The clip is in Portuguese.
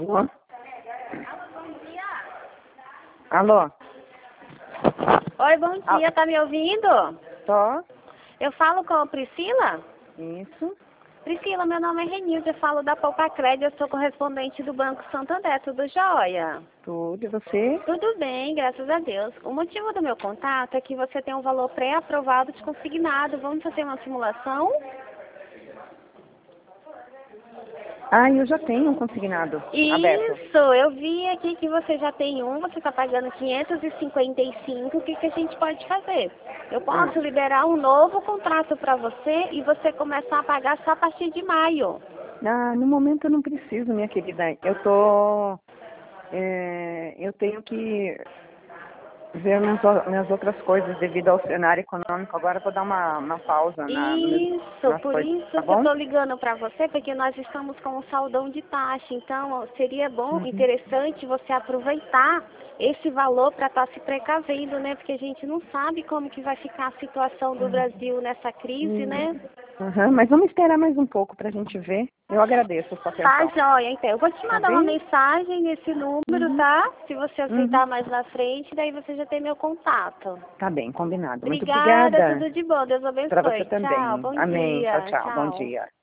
Alô? Alô? Oi, bom dia, tá me ouvindo? Tô? Eu falo com a Priscila? Isso. Priscila, meu nome é Renilde, eu falo da Poucacred, eu sou correspondente do Banco Santander, tudo jóia? Tudo, e você? Tudo bem, graças a Deus. O motivo do meu contato é que você tem um valor pré-aprovado de consignado. Vamos fazer uma simulação? Ah, eu já tenho um consignado aberto. Isso, eu vi aqui que você já tem um, você está pagando 555, o que a gente pode fazer? Eu posso liberar um novo contrato para você e você começar a pagar só a partir de maio. Ah, no momento eu não preciso, minha querida. Eu tenho que ver minhas outras coisas devido ao cenário econômico. Agora eu vou dar uma pausa Isso, nas por coisas, isso tá que eu bom? estou ligando para você, porque nós estamos com um saldão de taxa. Então, seria bom, Uhum. interessante você aproveitar esse valor para estar se precavendo, né? Porque a gente não sabe como que vai ficar a situação do Brasil nessa crise, né? Uhum, mas vamos esperar mais um pouco pra gente ver. Eu agradeço a sua Tá, atenção. joia, então. Eu vou te Tá mandar uma bem? mensagem nesse número, Uhum. tá? Se você Uhum. aceitar mais na frente, daí você já tem meu contato. Tá bem, combinado. Muito Obrigada, obrigada. tudo de bom. Deus Para você abençoe. Tchau, também. bom Amém. Tchau, dia. tchau. Bom Tchau. dia.